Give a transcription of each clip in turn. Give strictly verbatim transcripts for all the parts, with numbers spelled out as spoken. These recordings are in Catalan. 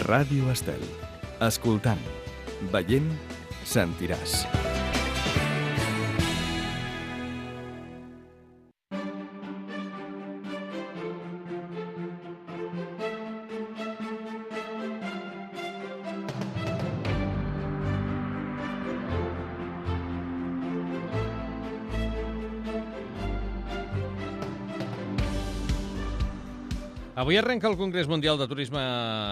Ràdio Estel. Escoltant, veient, sentiràs. Avui arrenca el Congrés Mundial de Turisme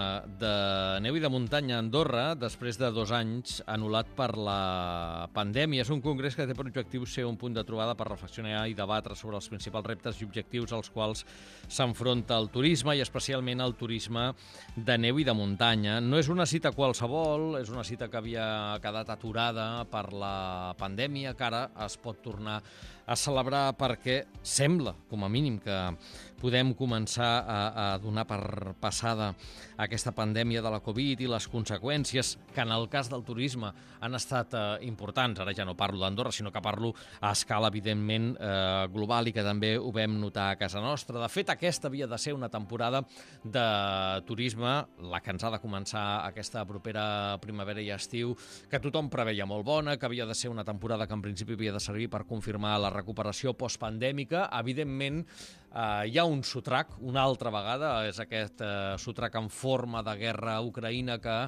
de Neu i de Muntanya a Andorra, després de dos anys anul·lat per la pandèmia. És un congrés que té per objectiu ser un punt de trobada per reflexionar i debatre sobre els principals reptes i objectius als quals s'enfronta el turisme, i especialment el turisme de neu i de muntanya. No és una cita qualsevol, és una cita que havia quedat aturada per la pandèmia, que ara es pot tornar a celebrar perquè sembla, com a mínim, que podem començar a, a donar per passada aquesta pandèmia de la Covid i les conseqüències, que en el cas del turisme han estat eh, importants. Ara ja no parlo d'Andorra, sinó que parlo a escala, evidentment, eh, global, i que també ho vam notar a casa nostra. De fet, aquesta havia de ser una temporada de turisme, la que ens ha de començar aquesta propera primavera i estiu, que tothom preveia molt bona, que havia de ser una temporada que en principi havia de servir per confirmar la recuperació postpandèmica. Evidentment, eh, hi ha un sotrac, una altra vegada, és aquest eh, sotrac en forma de guerra a Ucraïna que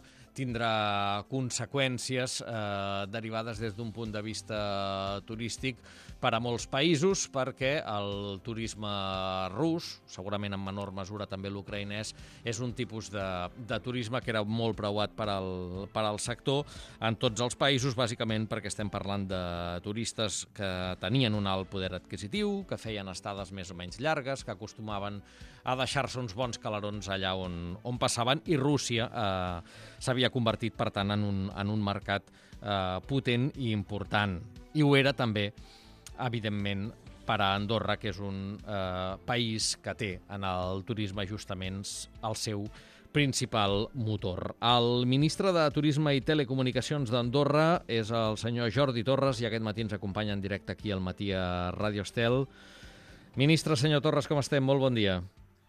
tindrà conseqüències eh, derivades des d'un punt de vista turístic per a molts països, perquè el turisme rus, segurament en menor mesura també l'ucraïnès, és un tipus de, de turisme que era molt preuat per al, per al sector en tots els països, bàsicament perquè estem parlant de turistes que tenien un alt poder adquisitiu, que feien estades més o menys llargues, que acostumaven a deixar-se uns bons calarons allà on, on passaven, i Rússia eh, s'havia convertit, per tant, en un, en un mercat eh, potent i important. I ho era també, evidentment, per a Andorra, que és un eh, país que té en el turisme justament el seu principal motor. El ministre de Turisme i Telecomunicacions d'Andorra és el senyor Jordi Torres, i aquest matí ens acompanya en directe aquí al matí a Ràdio Estel. Ministre, senyor Torres, com estem? Molt bon dia.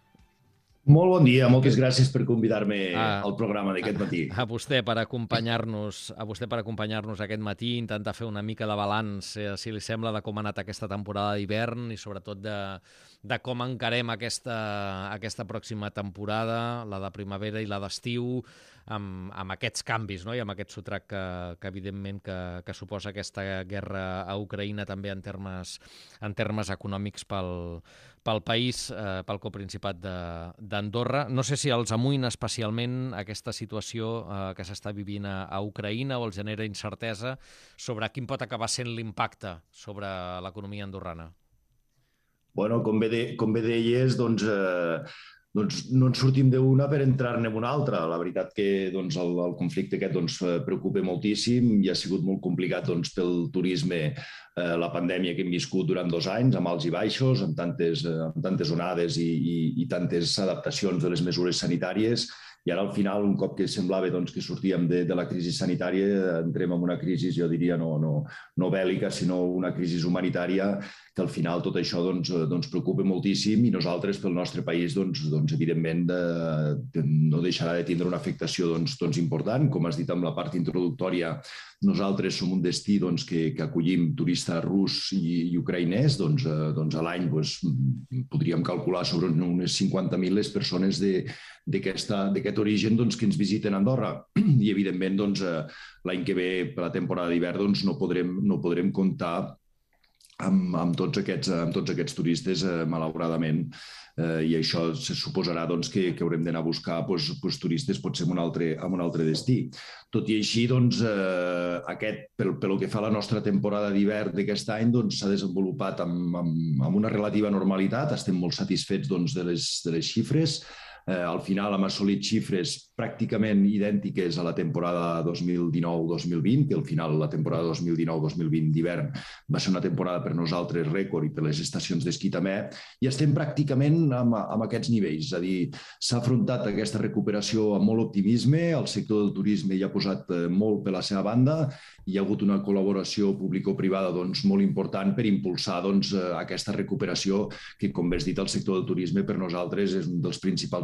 Molt bon dia, moltes gràcies per convidar-me ah, al programa d'aquest matí. A, a vostè per acompanyar-nos a vostè per acompanyar-nos aquest matí, intentar fer una mica de balanç, eh, si li sembla, de com ha anat aquesta temporada d'hivern i sobretot de, de com encarem aquesta, aquesta pròxima temporada, la de primavera i la d'estiu, amb, amb aquests canvis, no? I amb aquest sotrac que, que evidentment que, que suposa aquesta guerra a Ucraïna també en termes, en termes econòmics pel, pel país, eh, pel coprincipat d'Andorra. No sé si els amoïna especialment aquesta situació eh, que s'està vivint a, a Ucraïna, o els genera incertesa sobre quin pot acabar sent l'impacte sobre l'economia andorrana. Bueno, com bé, de, com bé deies, doncs... Eh... Doncs no ens sortim d'una per entrar-ne en una altra. La veritat que doncs, el, el conflicte aquest doncs, preocupa moltíssim i ha sigut molt complicat doncs, pel turisme eh, la pandèmia que hem viscut durant dos anys, amb alts i baixos, amb tantes, amb tantes onades i, i, i tantes adaptacions de les mesures sanitàries. I ara, al final, un cop que semblava doncs, que sortíem de, de la crisi sanitària, entrem en una crisi, jo diria, no, no, no bèl·lica, sinó una crisi humanitària, que al final tot això doncs, doncs, preocupa moltíssim, i nosaltres, pel nostre país, doncs, doncs, evidentment, de, de, no deixarà de tindre una afectació doncs, doncs, important. Com has dit amb la part introductòria, nosaltres som un destí doncs, que, que acollim turistes rus i, i ucraïnès. Doncs, eh, doncs a l'any doncs, podríem calcular sobre unes cinquanta mil les persones de, d'aquest origen doncs, que ens visiten a Andorra. I, evidentment, doncs, eh, l'any que ve, per la temporada d'hivern, doncs, no, podrem, no podrem comptar amb, amb, tots, aquests, amb tots aquests turistes, eh, malauradament. Eh, I això se suposarà doncs, que, que haurem d'anar a buscar doncs, doncs, turistes potser en un altre, en un altre destí. Tot i així, doncs, eh, aquest, pel, pel que fa a la nostra temporada d'hivern d'aquest any, doncs, s'ha desenvolupat amb, amb, amb una relativa normalitat. Estem molt satisfets doncs, de, les, de les xifres. Eh, al final hem assolit xifres pràcticament idèntiques a la temporada dos mil dinou dos mil vint, que al final la temporada dos mil dinou dos mil vint d'hivern va ser una temporada per nosaltres rècord i per les estacions d'esquí també, i estem pràcticament amb, amb aquests nivells. És a dir, s'ha afrontat aquesta recuperació amb molt optimisme, el sector del turisme hi ha posat molt per la seva banda, hi ha hagut una col·laboració público-privada doncs, molt important per impulsar doncs, aquesta recuperació que, com bé has dit, el sector del turisme per nosaltres és un dels principals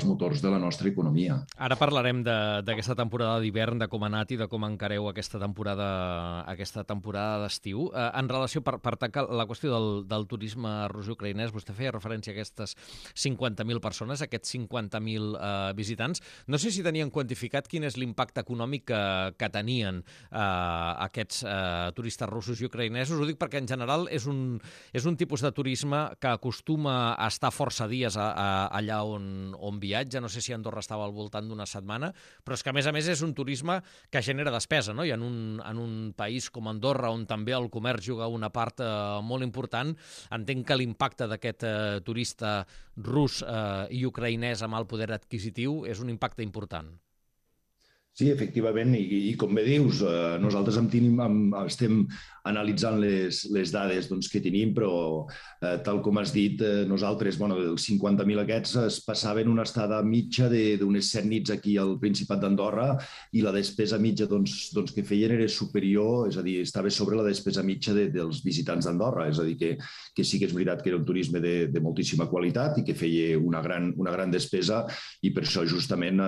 motors de la nostra economia. Ara parlarem d'aquesta temporada d'hivern, de com ha anat i de com encareu aquesta temporada aquesta temporada d'estiu. Eh, en relació, per, per tancar la qüestió del, del turisme rus-ucraïnès, vostè feia referència a aquestes cinquanta mil persones, a aquests cinquanta mil eh, visitants. No sé si tenien quantificat quin és l'impacte econòmic que, que tenien eh, aquests eh, turistes russos i ucraïnesos. Ho dic perquè en general és un, és un tipus de turisme que acostuma a estar força dies a, a, allà on, on viatja. No sé si Andorra estava al voltant d'una setmana, però és que a més a més és un turisme que genera despesa, no? I en un, en un país com Andorra, on també el comerç juga una part eh, molt important, entenc que l'impacte d'aquest eh, turista rus eh, i ucraïnès amb el poder adquisitiu és un impacte important. Sí, efectivament, i, i com bé dius, eh, nosaltres en tenim, en, estem analitzant les, les dades doncs, que tenim, però eh, tal com has dit, eh, nosaltres, bueno, dels cinquanta mil aquests es passaven una estada mitja d'unes set nits aquí al Principat d'Andorra i la despesa mitja doncs, doncs, que feien era superior, és a dir, estava sobre la despesa mitja de, dels visitants d'Andorra, és a dir, que, que sí que és veritat que era un turisme de, de moltíssima qualitat i que feia una gran, una gran despesa i per això justament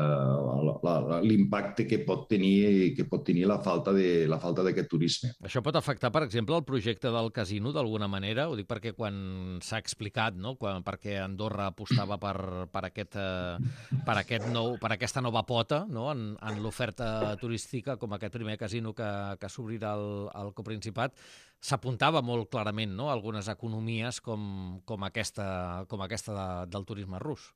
eh, l'impacte que pot tenir que pot tenir la falta de la falta d'aquest turisme. Això pot afectar, per exemple, el projecte del casino d'alguna manera? Ho dic perquè quan s'ha explicat, no? Quan, perquè Andorra apostava per, per, aquest, eh, per, aquest nou, per aquesta nova pota, no? en, en l'oferta turística, com aquest primer casino que, que s'obrirà al, al Coprincipat, s'apuntava molt clarament, no? Algunes economies com, com aquesta, com aquesta de, del turisme rus.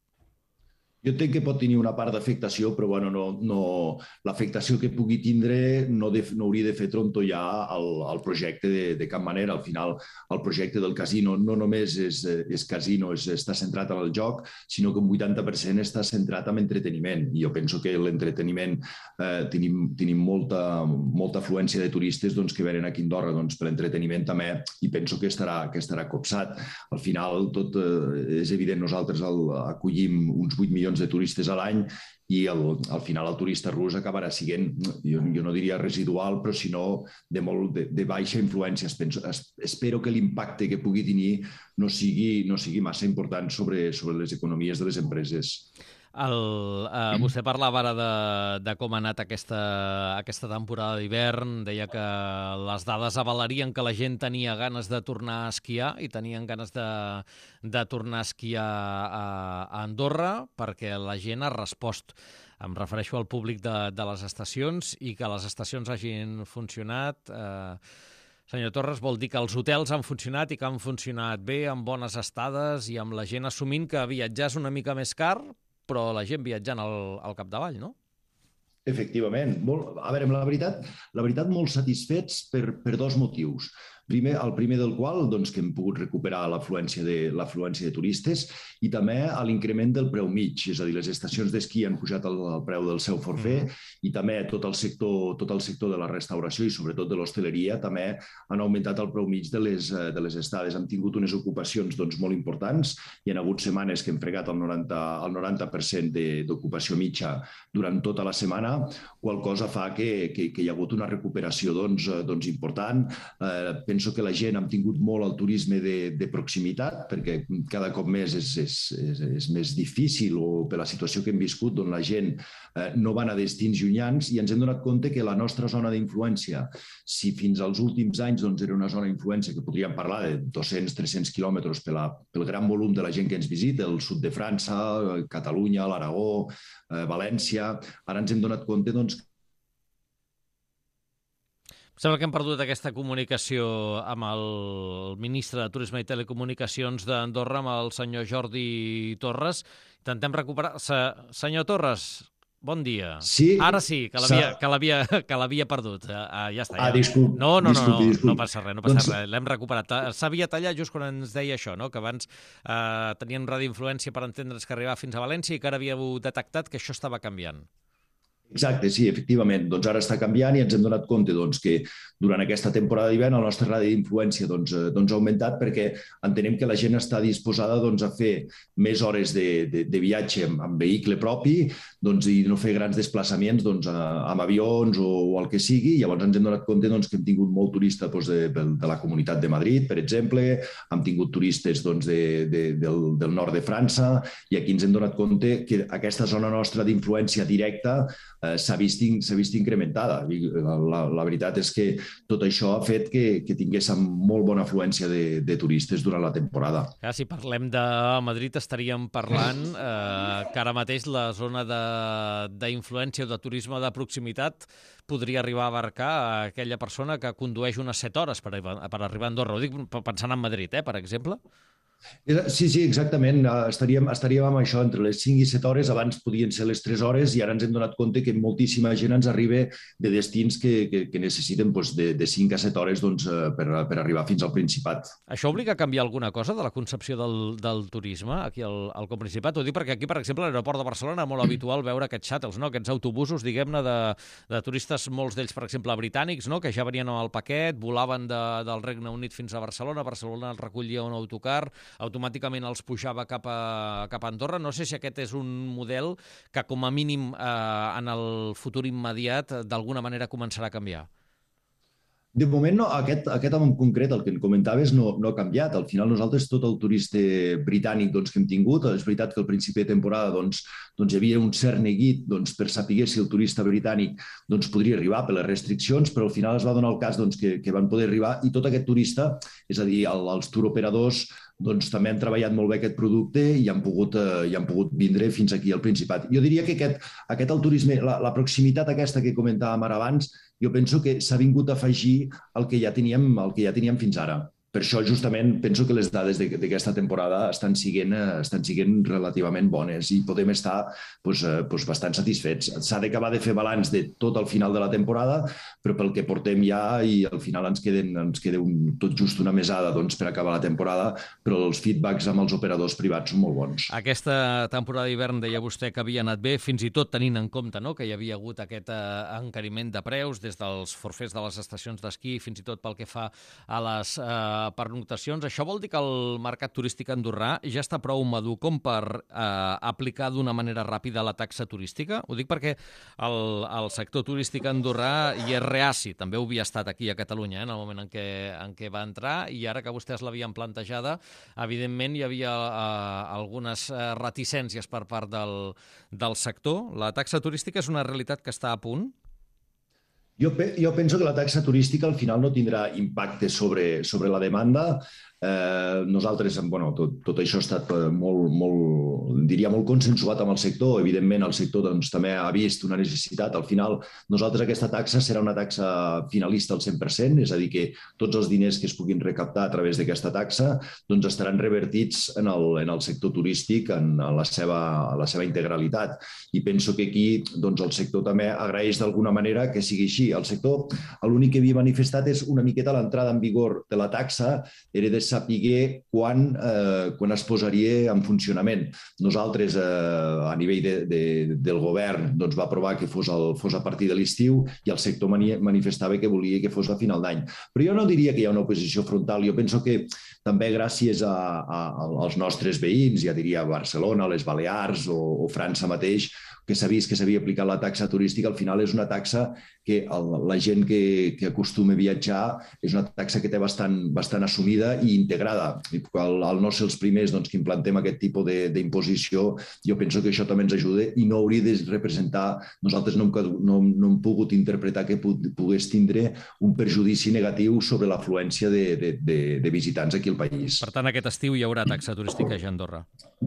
Jo entenc que pot tenir una part d'afectació, però bueno, no, no, l'afectació que pugui tindre no, de, no hauria de fer trontollar el, el projecte de, de cap manera. Al final, el projecte del casino no només és, és casino, és, està centrat en el joc, sinó que un vuitanta per cent està centrat en entreteniment. I jo penso que l'entreteniment, eh, tenim, tenim molta, molta afluència de turistes doncs, que venen aquí a Andorra doncs, per l'entreteniment també, i penso que estarà, que estarà copsat. Al final, tot eh, és evident, nosaltres el, acollim uns vuit milions de turistes a l'any i el, al final el turista rus acabarà sent, jo, jo no diria residual, però sinó de, molt, de, de baixa influència. Penso, es, espero que l'impacte que pugui tenir no sigui, no sigui massa important sobre, sobre les economies de les empreses. El, eh, vostè parlava ara de, de com ha anat aquesta, aquesta temporada d'hivern, deia que les dades avalarien que la gent tenia ganes de tornar a esquiar i tenien ganes de, de tornar a esquiar a, a Andorra perquè la gent ha respost. Em refereixo al públic de, de les estacions i que les estacions hagin funcionat. Eh, senyor Torres, vol dir que els hotels han funcionat i que han funcionat bé, amb bones estades i amb la gent assumint que viatjar és una mica més car, però la gent viatjant al, al capdavall, no? Efectivament. Molt, a veure, la veritat, la veritat molt satisfets per, per dos motius. Primer, el primer del qual doncs, que hem pogut recuperar l'afluència de, l'afluència de turistes i també a l'increment del preu mig, és a dir, les estacions d'esquí han pujat el, el preu del seu forfait mm. i també tot el, sector, tot el sector de la restauració i sobretot de l'hostaleria també han augmentat el preu mig de les, de les estades. Han tingut unes ocupacions doncs, molt importants. Hi ha hagut setmanes que hem fregat el noranta, el noranta per cent d'ocupació mitja durant tota la setmana, qual cosa fa que, que, que hi ha hagut una recuperació doncs, doncs important. Eh, penso que la gent ha tingut molt el turisme de, de proximitat, perquè cada cop més és, és, és, és més difícil o per la situació que hem viscut, on la gent eh, no va a destins llunyans i ens hem donat compte que la nostra zona d'influència, si fins als últims anys doncs, era una zona d'influència que podríem parlar de dos-cents a tres-cents quilòmetres pel, pel gran volum de la gent que ens visita, el sud de França, Catalunya, l'Aragó, eh, València, ara ens hem donat compte doncs, sembla que hem perdut aquesta comunicació amb el ministre de Turisme i Telecomunicacions d'Andorra, amb el senyor Jordi Torres. Intentem recuperar... Se... Senyor Torres, bon dia. Sí. Ara sí, que l'havia que l'havia que l'havia perdut. Uh, ja està. Ja. Ah, disculp. No, no, disculpi, no, no, disculp. no passa res, no passa doncs... res. L'hem recuperat. S'havia tallat just quan ens deia això, no? Que abans uh, tenien radioinfluència per entendre's que arribava fins a València i que ara havíeu detectat que això estava canviant. Exacte, sí, efectivament. Doncs ara està canviant i ens hem donat compte doncs, que durant aquesta temporada d'hivern el nostre radi d'influència doncs, eh, doncs, ha augmentat perquè entenem que la gent està disposada doncs, a fer més hores de, de, de viatge amb, amb vehicle propi doncs, i no fer grans desplaçaments doncs, a, amb avions o, o el que sigui. Llavors ens hem donat compte doncs, que hem tingut molt turista doncs, de, de la Comunitat de Madrid, per exemple, hem tingut turistes doncs, de, de, del, del nord de França i aquí ens hem donat compte que aquesta zona nostra d'influència directa eh, s'ha vist, s'ha vist incrementada. La, la, la veritat és que tot això ha fet que, que tinguéssim molt bona afluència de, de turistes durant la temporada. Ja, si parlem de Madrid estaríem parlant eh, que ara mateix la zona d'influència o de turisme de proximitat podria arribar a abarcar aquella persona que condueix unes set hores per, per arribar a Andorra. Ho dic pensant en Madrid, eh, per exemple. Sí, sí, exactament. Estaríem, estaríem amb això entre les cinc i set hores. Abans podien ser les tres hores i ara ens hem donat compte que moltíssima gent ens arriba de destins que, que, que necessiten doncs, de, de cinc a set hores doncs, per, per arribar fins al Principat. Això obliga a canviar alguna cosa de la concepció del, del turisme aquí al, al Principat? Ho dic perquè aquí, per exemple, a l'aeroport de Barcelona és molt habitual veure aquests shuttles, no? Aquests autobusos, diguem-ne, de, de turistes, molts d'ells, per exemple, britànics, no? Que ja venien amb el paquet, volaven de, del Regne Unit fins a Barcelona, Barcelona els recollia un autocar, automàticament els pujava cap a, cap a Andorra. No sé si aquest és un model que, com a mínim, eh, en el futur immediat, d'alguna manera començarà a canviar. De moment, no, aquest, aquest en concret, el que em comentaves, no, no ha canviat. Al final, nosaltres, tot el turista britànic doncs, que hem tingut, és veritat que al principi de temporada doncs, doncs, hi havia un cert neguit doncs, per saber si el turista britànic doncs, podria arribar per les restriccions, però al final es va donar el cas doncs, que, que van poder arribar i tot aquest turista, és a dir, el, els turoperadors, doncs també han treballat molt bé aquest producte i han pogut, eh, i han pogut vindre fins aquí al Principat. Jo diria que aquest, aquest el turisme, la, la proximitat aquesta que comentàvem ara abans, jo penso que s'ha vingut a afegir el que ja teníem, el que ja teníem fins ara. Per això, justament, penso que les dades d'aquesta temporada estan siguent, estan siguent relativament bones i podem estar doncs, doncs bastant satisfets. S'ha d'acabar de fer balanç de tot al final de la temporada, però pel que portem ja i al final ens queden, ens queda un, tot just una mesada doncs, per acabar la temporada, però els feedbacks amb els operadors privats són molt bons. Aquesta temporada d'hivern deia vostè que havia anat bé, fins i tot tenint en compte no, que hi havia hagut aquest eh, encariment de preus des dels forfets de les estacions d'esquí, fins i tot pel que fa a les eh, pernoctacions. Això vol dir que el mercat turístic andorrà ja està prou madur com per eh, aplicar d'una manera ràpida la taxa turística? Ho dic perquè el, el sector turístic andorrà hi és reaci, també ho havia estat aquí a Catalunya, eh, en el moment en què, en què va entrar, i ara que vostès l'havien plantejada, evidentment hi havia eh, algunes eh, reticències per part del, del sector. La taxa turística és una realitat que està a punt? Jo, jo penso que la taxa turística al final no tindrà impacte sobre, sobre la demanda. Eh, nosaltres, bueno, tot, tot això ha estat molt, molt, diria, molt consensuat amb el sector. Evidentment, el sector doncs, també ha vist una necessitat. Al final, nosaltres aquesta taxa serà una taxa finalista al cent per cent, és a dir, que tots els diners que es puguin recaptar a través d'aquesta taxa doncs, estaran revertits en el, en el sector turístic en, en la, seva, la seva integralitat. I penso que aquí doncs, el sector també agraeix d'alguna manera que sigui així. El sector, l'únic que havia manifestat és una miqueta l'entrada en vigor de la taxa, era de saber quan, eh, quan es posaria en funcionament. Nosaltres, eh, a nivell de, de, del govern, doncs, va aprovar que fos, el, fos a partir de l'estiu i el sector mani, manifestava que volia que fos a final d'any. Però jo no diria que hi ha una oposició frontal. Jo penso que també gràcies a, a, als nostres veïns, ja diria Barcelona, les Balears o, o França mateix, que s'ha vist que s'havia aplicat la taxa turística, al final és una taxa que el, la gent que, que acostuma a viatjar és una taxa que té bastant, bastant assumida i integrada. I al, al no ser els primers doncs, que implantem aquest tipus d'imposició, jo penso que això també ens ajuda i no hauria de representar, nosaltres no hem, no, no hem pogut interpretar que pogués tindre un perjudici negatiu sobre l'afluència de, de, de, de visitants aquí al país. Per tant, aquest estiu hi haurà taxa turística ja a Andorra?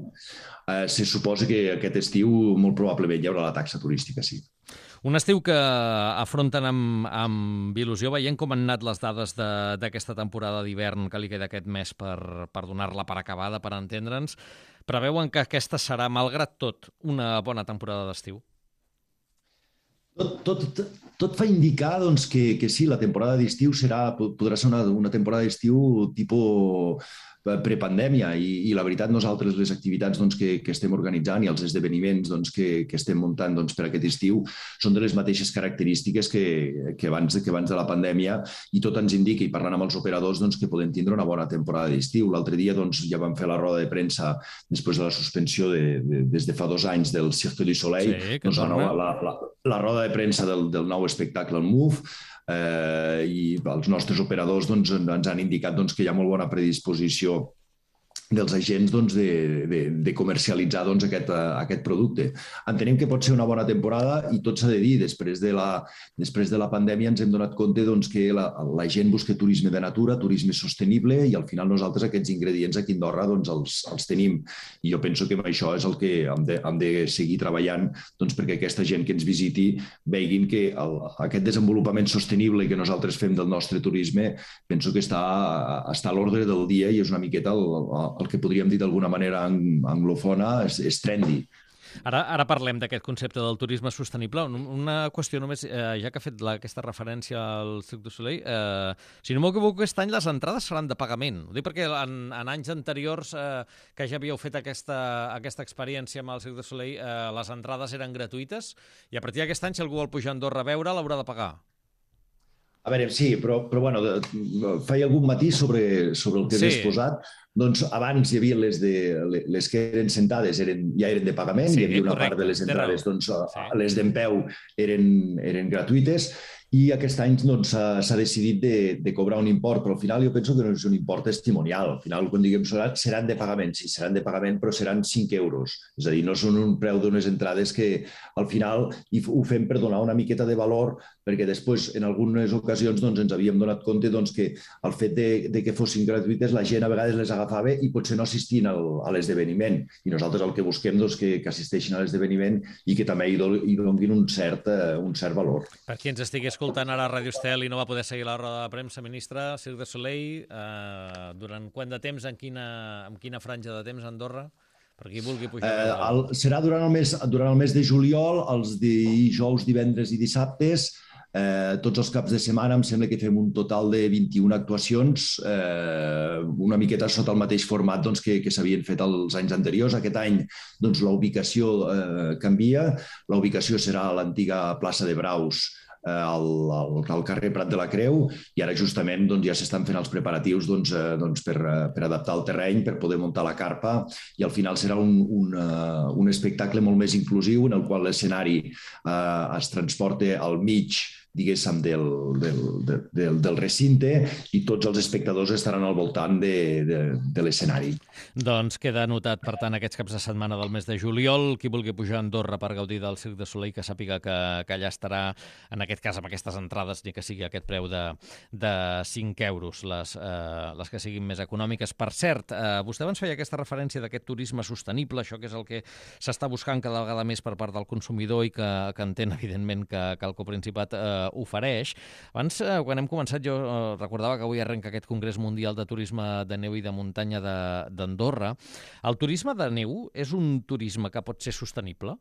Uh, se suposa que aquest estiu molt probablement hi haurà la taxa turística, sí. Un estiu que afronten amb, amb il·lusió, veient com han anat les dades d'aquesta temporada d'hivern que li queda aquest mes per, per donar-la per acabada, per entendre'ns, preveuen que aquesta serà, malgrat tot, una bona temporada d'estiu? Tot, tot, tot fa indicar doncs, que, que sí, la temporada d'estiu serà, podrà ser una, una temporada d'estiu tipus prepandèmia i, i la veritat nosaltres les activitats doncs, que, que estem organitzant i els esdeveniments doncs, que, que estem muntant doncs, per aquest estiu són de les mateixes característiques que, que, abans, que abans de la pandèmia i tot ens indica, i parlant amb els operadors, doncs, que podem tindre una bona temporada d'estiu. L'altre dia doncs, ja vam fer la roda de premsa després de la suspensió de, de, des de fa dos anys del Cirque du Soleil, Sí, que doncs, la, torna. nova, la, la, la roda de premsa del, del nou espectacle, el Move, eh, i els nostres operadors doncs, ens han indicat doncs, que hi ha molt bona predisposició dels agents doncs, de, de, de comercialitzar doncs, aquest, uh, aquest producte. Entenem que pot ser una bona temporada i tot s'ha de dir, després de, la, després de la pandèmia ens hem donat compte doncs, que la, la gent busca turisme de natura, turisme sostenible i al final nosaltres aquests ingredients aquí a Andorra doncs, els, els tenim. I jo penso que amb això és el que hem de, hem de seguir treballant doncs, perquè aquesta gent que ens visiti veguin que el, aquest desenvolupament sostenible que nosaltres fem del nostre turisme penso que està, està a l'ordre del dia i és una miqueta el, el el que podríem dir d'alguna manera anglofona, és, és trendy. Ara, ara parlem d'aquest concepte del turisme sostenible. Una qüestió només, eh, ja que ha fet la, aquesta referència al Cirque du Soleil, eh, si no m'equivoco, aquest any les entrades seran de pagament. Ho dic perquè en, en anys anteriors eh, que ja havíeu fet aquesta, aquesta experiència amb el Cirque du Soleil, eh, les entrades eren gratuïtes i a partir d'aquest any, si algú vol pujar a Andorra a veure, l'haurà de pagar. A veure, sí, però, però bueno, feia algun matí sobre, sobre el que sí. has exposat. Doncs abans hi havia les, de, les que eren sentades, eren, ja eren de pagament, sí, hi havia una correcte, part de les entrades, doncs, sí. Les d'en peu eren, eren gratuïtes, i aquest any doncs, s'ha decidit de, de cobrar un import, però al final jo penso que no és un import testimonial. Al final, quan diguem seran, seran de pagament, sí, seran de pagament, però seran cinc euros. És a dir, no són un preu d'unes entrades que al final ho fem per donar una miqueta de valor, perquè després, en algunes ocasions, doncs, ens havíem donat compte doncs, que el fet de, de que fossin gratuïtes, la gent a vegades les agafava i potser no assistien al, a l'esdeveniment. I nosaltres el que busquem és doncs, que, que assisteixin a l'esdeveniment i que també hi, do, hi donin un cert, uh, un cert valor. Per qui ens estigui escoltant ara a Ràdio Estel i no va poder seguir la roda de premsa, ministre, Cirque du Soleil, eh, durant quant de temps, en quina, en quina franja de temps a Andorra? Per qui vulgui pujar. Eh, el, serà durant el, mes, durant el mes de juliol, els dijous, divendres i dissabtes, eh, tots els caps de setmana. Em sembla que fem un total de vint-i-una actuacions, eh, una miqueta sota el mateix format doncs, que, que s'havien fet els anys anteriors. Aquest any doncs, la ubicació eh, canvia. La ubicació serà a l'antiga plaça de Braus, Al, al, al carrer Prat de la Creu, i ara justament doncs, ja s'estan fent els preparatius doncs, eh, doncs, per, per adaptar el terreny, per poder muntar la carpa, i al final serà un, un, uh, un espectacle molt més inclusiu en el qual l'escenari eh, es transporta al mig diguéssim, del, del, del, del recinte i tots els espectadors estaran al voltant de, de, de l'escenari. Doncs queda anotat, per tant, aquests caps de setmana del mes de juliol. Qui vulgui pujar a Andorra per gaudir del Cirque du Soleil, que sàpiga que, que allà estarà, en aquest cas, amb aquestes entrades, ni que sigui aquest preu de, de cinc euros, les, eh, les que siguin més econòmiques. Per cert, eh, vostè abans feia aquesta referència d'aquest turisme sostenible, això que és el que s'està buscant cada vegada més per part del consumidor i que, que entén, evidentment, que, que el Coprincipat eh, ofereix. Abans, eh, quan hem començat, jo eh, recordava que avui arrenca aquest Congrés Mundial de Turisme de Neu i de Muntanya d'Andorra. El turisme de neu és un turisme que pot ser sostenible?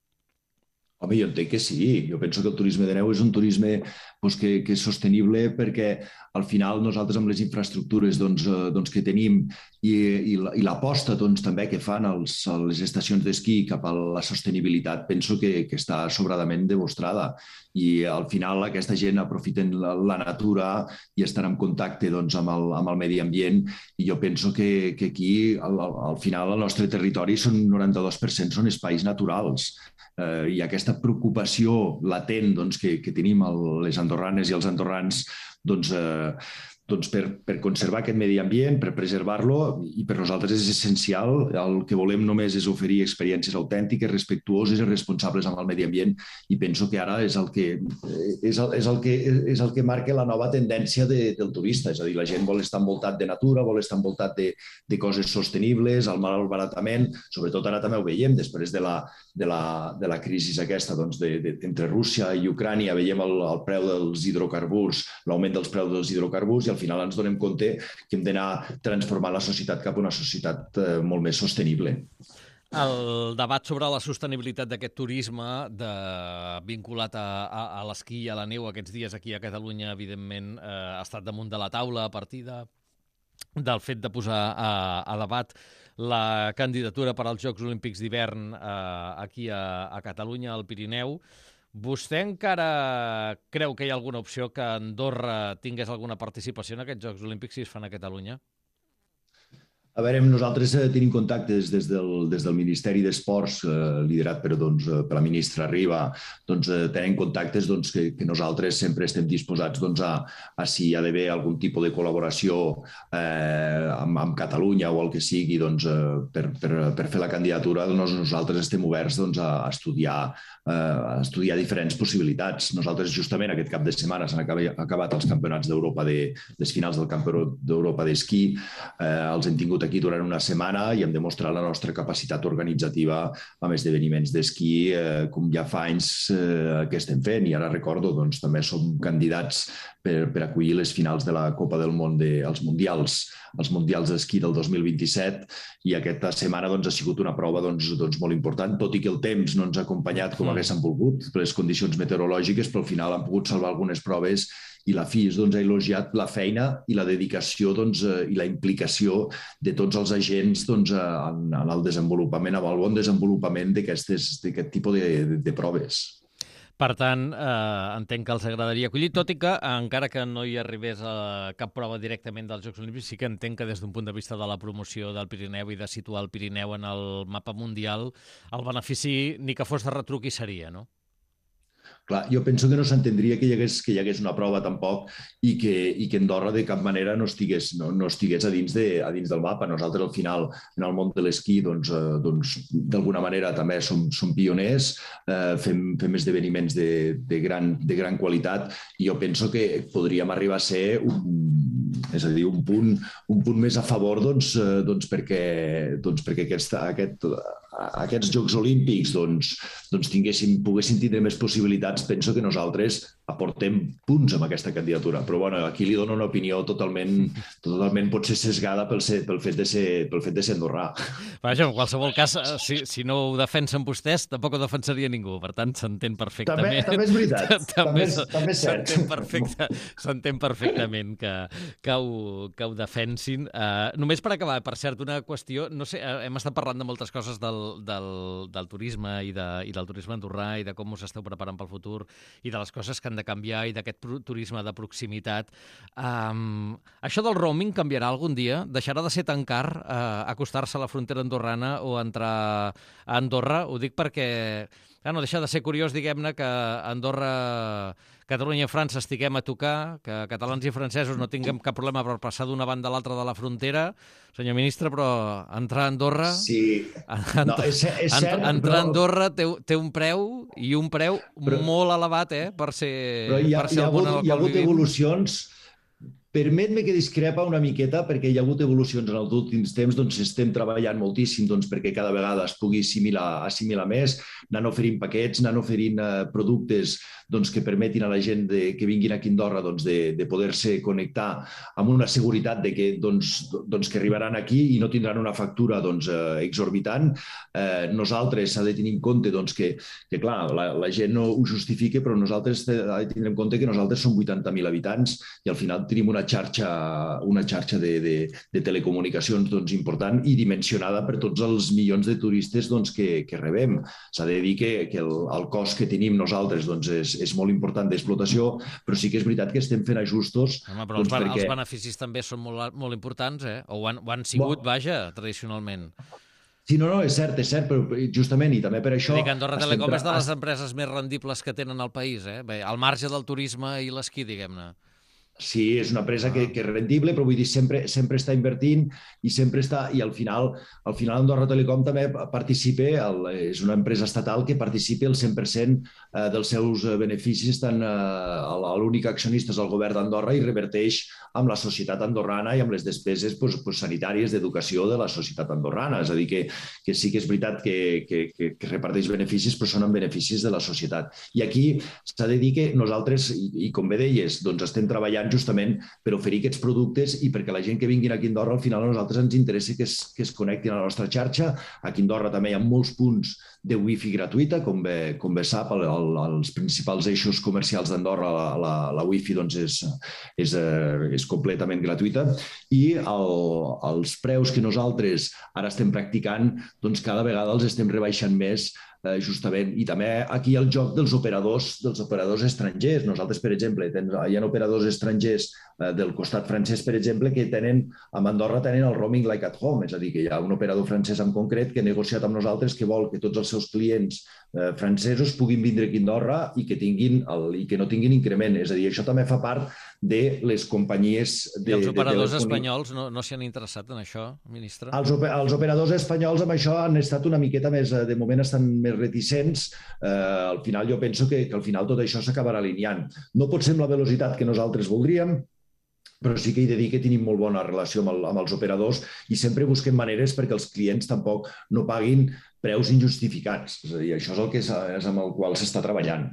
Home, jo entenc que sí. Jo penso que el turisme de neu és un turisme doncs, que, que és sostenible perquè al final nosaltres amb les infraestructures doncs, eh, doncs, que tenim i, i l'aposta doncs, també que fan els, les estacions d'esquí cap a la sostenibilitat penso que, que està sobradament demostrada. I al final aquesta gent aprofiten la, la natura i estan en contacte doncs, amb, el, amb el medi ambient, i jo penso que, que aquí al, al final el nostre territori són noranta-dos per cent són espais naturals. Eh, hi ha aquesta preocupació latent doncs, que, que tenim el, les andorranes i els andorrans doncs, eh, doncs per, per conservar aquest medi ambient, per preservar-lo, i per nosaltres és essencial. El que volem només és oferir experiències autèntiques, respectuoses i responsables amb el medi ambient, i penso que ara és el que, és el, és el que, és el que marca la nova tendència de, del turista. És a dir, la gent vol estar envoltat de natura, vol estar envoltat de, de coses sostenibles, el malbaratament, sobretot ara també ho veiem, després de la, de la, de la crisi aquesta doncs, de, de, entre Rússia i Ucrània, veiem el, el preu dels hidrocarburs, l'augment dels preus dels hidrocarburs, i al final ens donem compte que hem d'anar transformant la societat cap a una societat eh, molt més sostenible. El debat sobre la sostenibilitat d'aquest turisme de, vinculat a, a, a l'esquí i a la neu aquests dies aquí a Catalunya, evidentment, eh, ha estat damunt de la taula a partir de, del fet de posar a, a debat la candidatura per als Jocs Olímpics d'hivern eh, aquí a, a Catalunya, al Pirineu. Vostè encara creu que hi ha alguna opció que Andorra tingués alguna participació en aquests Jocs Olímpics si es fan a Catalunya? A veure, nosaltres eh, tenim contactes des del, des del Ministeri d'Esports, eh, liderat per, doncs, per la ministra Riba, doncs, eh, tenen contactes doncs, que, que nosaltres sempre estem disposats doncs, a, a si hi ha d'haver algun tipus de col·laboració eh, amb, amb Catalunya o el que sigui doncs, eh, per, per, per fer la candidatura. Doncs, nosaltres estem oberts doncs, a, estudiar, eh, a estudiar diferents possibilitats. Nosaltres justament aquest cap de setmana s'han acabat els campionats d'Europa, de, les finals del Campionat d'Europa d'esquí, eh, els hem tingut aquí durant una setmana i hem demostrat la nostra capacitat organitzativa amb esdeveniments d'esquí, eh, com ja fa anys eh, que estem fent. I ara recordo, doncs, també som candidats per, per acollir les finals de la Copa del Món, de, els mundials, els mundials d'esquí del dos mil vint-i-set, i aquesta setmana doncs, ha sigut una prova doncs, doncs, molt important, tot i que el temps no ens ha acompanyat com haguéssim volgut, per les condicions meteorològiques, però al final han pogut salvar algunes proves. I la F I S doncs, ha elogiat la feina i la dedicació doncs, i la implicació de tots els agents doncs, en, en el desenvolupament, en el bon desenvolupament d'aquest tipus de, de, de proves. Per tant, eh, entenc que els agradaria acollir, tot i que, encara que no hi arribés a cap prova directament dels Jocs Olímpics, sí que entenc que des d'un punt de vista de la promoció del Pirineu i de situar el Pirineu en el mapa mundial, el benefici, ni que fos de retruc, hi seria, no? Clar, jo penso que no s'entendria que hi hagués, que hi hagués una prova tampoc i que, i que Andorra de cap manera no estigués, no, no estigués a, dins de, a dins del mapa. Nosaltres al final, en el món de l'esquí, doncs, eh, doncs, d'alguna manera també som, som pioners, eh, fem, fem esdeveniments de, de, gran, de gran qualitat i jo penso que podríem arribar a ser un, és a dir, un punt, un punt més a favor doncs, eh, doncs perquè, doncs perquè aquest, aquest, aquests Jocs Olímpics doncs, doncs tinguéssim, poguessin tindre més possibilitats. Penso que nosaltres aportem punts amb aquesta candidatura, però bueno, aquí li dono una opinió totalment, totalment potser sesgada pel, ser, pel, fet de ser, pel fet de ser andorrà. Vaja, en qualsevol cas, si, si no ho defensen vostès, tampoc ho defensaria ningú, per tant, s'entén perfectament. També, també és veritat, també, també, és, també és cert. S'entén perfecte, s'entén perfectament que, que, ho, que ho defensin. Uh, només per acabar, per cert, una qüestió, no sé, hem estat parlant de moltes coses del, del, del turisme i, de, i del turisme andorrà i de com us esteu preparant pel futur i de les coses que han de canviar i d'aquest turisme de proximitat. Um, això del roaming canviarà algun dia? Deixarà de ser tan car uh, acostar-se a la frontera andorrana o entrar a Andorra? Ho dic perquè ah, no deixa de ser curiós, diguem-ne, que Andorra, Catalunya i França estiguem a tocar, que catalans i francesos no tinguem cap problema per passar d'una banda a l'altra de la frontera. Senyor ministre, però entrar a Andorra... Sí, no, és, és cert, entrar a però... Andorra té, té un preu, i un preu però... molt elevat, eh, per ser, però hi ha, per ser hi ha el món hagut, en el hi ha qual hagut vivim. evolucions. Permet-me que discrepa una miqueta perquè hi ha hagut evolucions en els últims temps, doncs estem treballant moltíssim doncs, perquè cada vegada es pugui assimilar, assimilar més, anant oferint paquets, anant oferint eh, productes doncs, que permetin a la gent de, que vinguin aquí a Andorra doncs, de, de poder-se connectar amb una seguretat de que, doncs, doncs, que arribaran aquí i no tindran una factura doncs, eh, exorbitant. Eh, nosaltres s'ha de tenir en compte doncs, que, que clar, la, la gent no ho justifica, però nosaltres ha de tenir en compte que nosaltres som vuitanta mil habitants i al final tenim una xarxa, una xarxa de, de, de telecomunicacions doncs, important i dimensionada per tots els milions de turistes doncs, que, que rebem. S'ha de dir que, que el, el cost que tenim nosaltres doncs, és, és molt important d'explotació, però sí que és veritat que estem fent ajustos. Home, però doncs, els, perquè... els beneficis també són molt, molt importants, eh? O ho han, ho han sigut, bon. vaja, tradicionalment. Sí, no, no, és cert, és cert, però justament, i també per això... Dic, Andorra Telecom és de les empreses més rendibles que tenen al país, eh? Bé, al marge del turisme i l'esquí, diguem-ne. Sí, és una empresa que, que és rendible, però vull dir, sempre, sempre està invertint i sempre està... I al final, al final Andorra Telecom també participa, el, és una empresa estatal que participa el cent per cent dels seus beneficis, tant l'únic accionista és el govern d'Andorra i reverteix amb la societat andorrana i amb les despeses pues, pues, sanitàries d'educació de la societat andorrana. És a dir, que, que sí que és veritat que, que, que, que reparteix beneficis, però són en beneficis de la societat. I aquí s'ha de dir que nosaltres, i, i com bé deies, doncs estem treballant serviran justament per oferir aquests productes i perquè la gent que vinguin aquí a Andorra, al final a nosaltres ens interessa que es, que es connectin a la nostra xarxa. Aquí a Andorra també hi ha molts punts de wifi gratuïta, com bé, com bé sap, el, el, els principals eixos comercials d'Andorra, la, la, la wifi doncs és, és, és completament gratuïta i el, els preus que nosaltres ara estem practicant, doncs cada vegada els estem rebaixant més, eh, justament. I també aquí el joc dels operadors, dels operadors estrangers. Nosaltres, per exemple, ten, hi ha operadors estrangers eh, del costat francès, per exemple, que tenen, a Andorra tenen el roaming like at home, és a dir, que hi ha un operador francès en concret que ha negociat amb nosaltres que vol que tots els seus clients eh, francesos puguin vindre aquí a Andorra i que, tinguin el, i que no tinguin increment. És a dir, això també fa part de les companyies de, I els operadors de espanyols no, no s'hi han interessat en això, ministre? Els, els operadors espanyols amb això han estat una miqueta més, de moment estan més reticents. Eh, al final jo penso que, que al final tot això s'acabarà alineant. No pot ser amb la velocitat que nosaltres voldríem, però sí que he de dir que tenim molt bona relació amb, el, amb els operadors i sempre busquem maneres perquè els clients tampoc no paguin preus injustificats. És a dir, això és el que és, és amb el qual s'està treballant.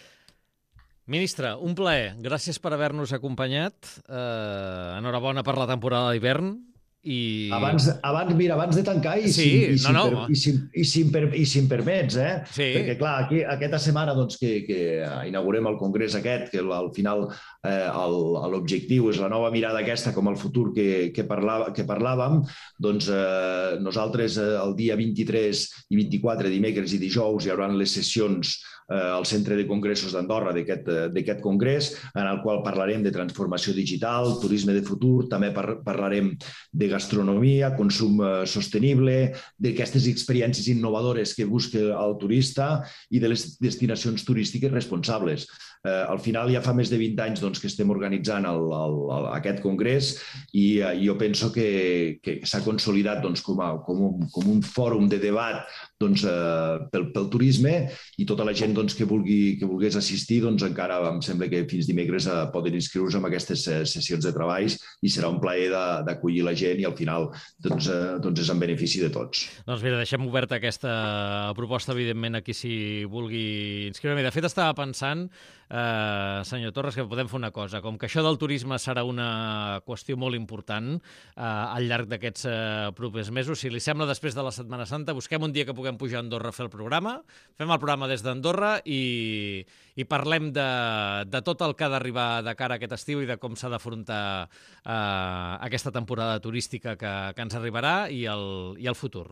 Ministre, un plaer. Gràcies per haver-nos acompanyat. Eh, enhorabona per la temporada d'hivern. I... Abans, abans, mira, abans de tancar, i, sí, si, i, si, no, per, no. i, si, i, si, per, i si em permets, eh? Sí. Perquè, clar, aquí, aquesta setmana doncs, que, que inaugurem el congrés aquest, que al final eh, l'objectiu és la nova mirada aquesta com el futur que, que, parlava, que parlàvem, doncs eh, nosaltres eh, el dia vint-i-tres i vint-i-quatre, dimecres i dijous, hi haurà les sessions al Centre de Congressos d'Andorra d'aquest congrés, en el qual parlarem de transformació digital, turisme de futur, també par parlarem de gastronomia, consum sostenible, d'aquestes experiències innovadores que busca el turista i de les destinacions turístiques responsables. Eh, al final ja fa més de vint anys doncs, que estem organitzant el, el, el, aquest congrés i eh, jo penso que, que s'ha consolidat doncs, com, a, com, un, com un fòrum de debat doncs, eh, pel, pel turisme i tota la gent doncs, que, vulgui, que volgués assistir doncs, encara em sembla que fins dimecres eh, poden inscriure-se en aquestes eh, sessions de treballs i serà un plaer d'acollir la gent i al final doncs, eh, doncs és en benefici de tots. Doncs mira, deixem oberta aquesta proposta, evidentment, a qui s'hi vulgui inscriure. De fet, estava pensant, eh, senyor Torres, que podem fer una cosa. Com que això del turisme serà una qüestió molt important eh, al llarg d'aquests eh, propers mesos, si li sembla, després de la Setmana Santa, busquem un dia que puguem pujar a Andorra a fer el programa, fem el programa des d'Andorra i, i parlem de, de tot el que ha d'arribar de cara a aquest estiu i de com s'ha d'afrontar eh, aquesta temporada turística que, que ens arribarà i el, i el futur.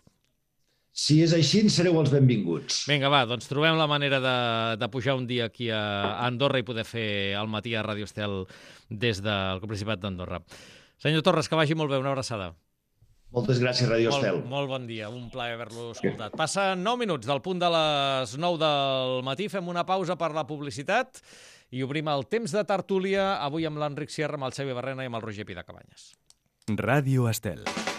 Si és així, sereu els benvinguts. Vinga, va, doncs trobem la manera de, de pujar un dia aquí a Andorra i poder fer el matí a Ràdio Estel des del Principat d'Andorra. Senyor Torres, que vagi molt bé, una abraçada. Moltes gràcies, Ràdio Estel. Molt, molt bon dia, un plaer haver-lo escoltat. Passen nou minuts del punt de les nou del matí, fem una pausa per la publicitat i obrim el temps de tertúlia, avui amb l'Enric Sierra, amb el Xavi Barrena i amb el Roger Pidacabanyes. Ràdio Estel.